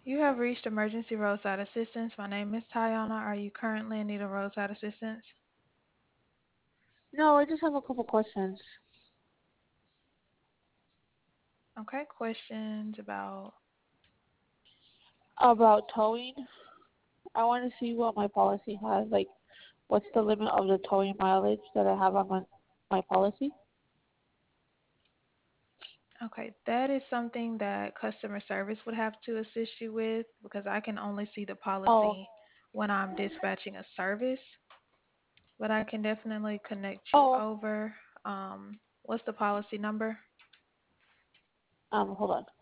You have reached emergency roadside assistance. My name is Tayana. Are you currently in need of roadside assistance? No, I just have a couple questions Okay, questions about. about towing. I want to see what my policy has. Like, what's the limit of the towing mileage that I have on my policy? Okay, that is something that customer service would have to assist you with because I can only see the Oh, policy when I'm dispatching a service, but I can definitely connect you oh. over. What's the policy number? Hold on.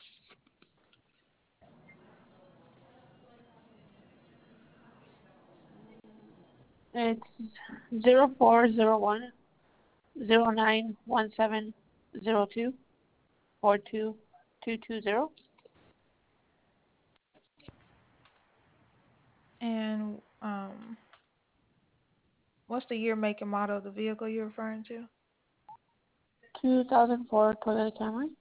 It's 0401091702422220. And what's the year, make, and model of the vehicle you're referring to? 2004 Toyota Camry.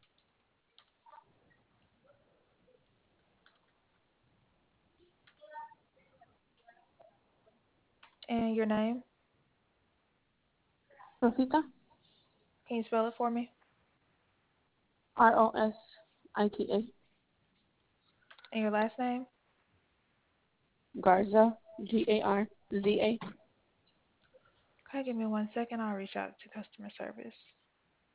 And your name? Rosita. Can you spell it for me? Rosita. And your last name? Garza. Garza. Okay, give me 1 second. I'll reach out to customer service.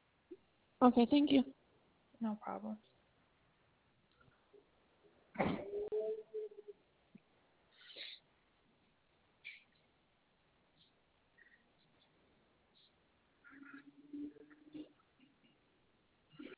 Okay, thank you. No problem.